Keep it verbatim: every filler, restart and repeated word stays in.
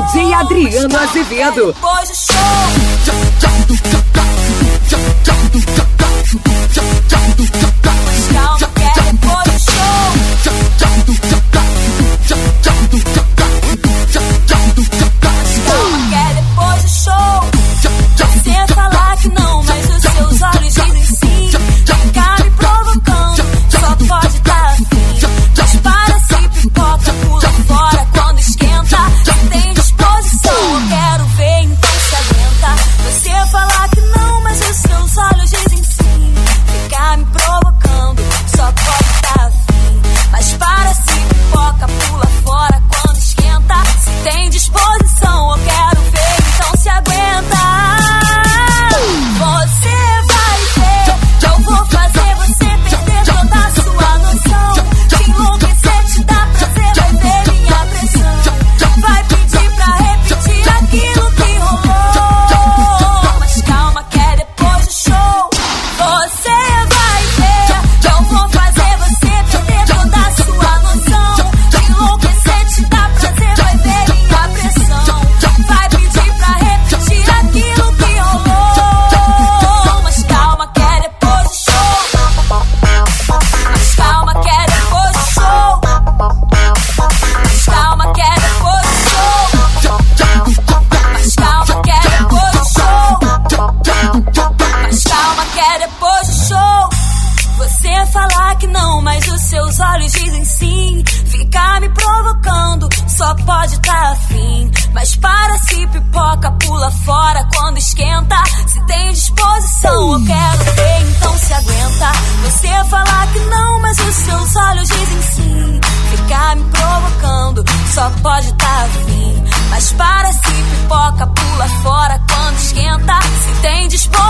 j Adriano Azevedo. Depois do show. Calma que é depois do show. Calma que é depois do show. Você falar que não, mas os seus olhos dizem sim. Ficar me provocando, só pode dar afim. Mas para se pipoca, pula fora quando esquenta. Se tem disposição, eu quero ver, então se aguenta. Você falar que não, mas os seus olhos dizem sim. Ficar me provocando, só pode dar afim. Mas para se pipoca, pula fora quando esquenta. Se tem disposição, eu quero ver, então se aguenta. Você vai ver que eu vou fazer você perder toda a sua noção. Te enlouquecer, te dá prazer, vai ver minha pressão. Vai pedir pra repetir aquilo que rolou. Mas calma que é depois do show. Você vai ver que eu vou fazer você perder toda a sua noção. Te enlouquecer, te dá prazer, vai ver minha pressão. Vai pedir pra repetir aquilo que rolou. Mas calma que é depois do show. Mas calma que é depois do show. Mas calma que é depois do show. Mas calma que é depois do show. Mas calma que é depois do show. Você falar que não, mas os seus olhos dizem sim. Ficar me provocando, só pode tá afim. Mas para se pipoca, pula fora quando esquenta. Se tem disposição, eu quero ver, então se aguenta. Você falar que não, mas os seus olhos dizem sim. Ficar me provocando, só pode tá afim. Mas para se pipoca, pula fora quando esquenta. Se tem disposição,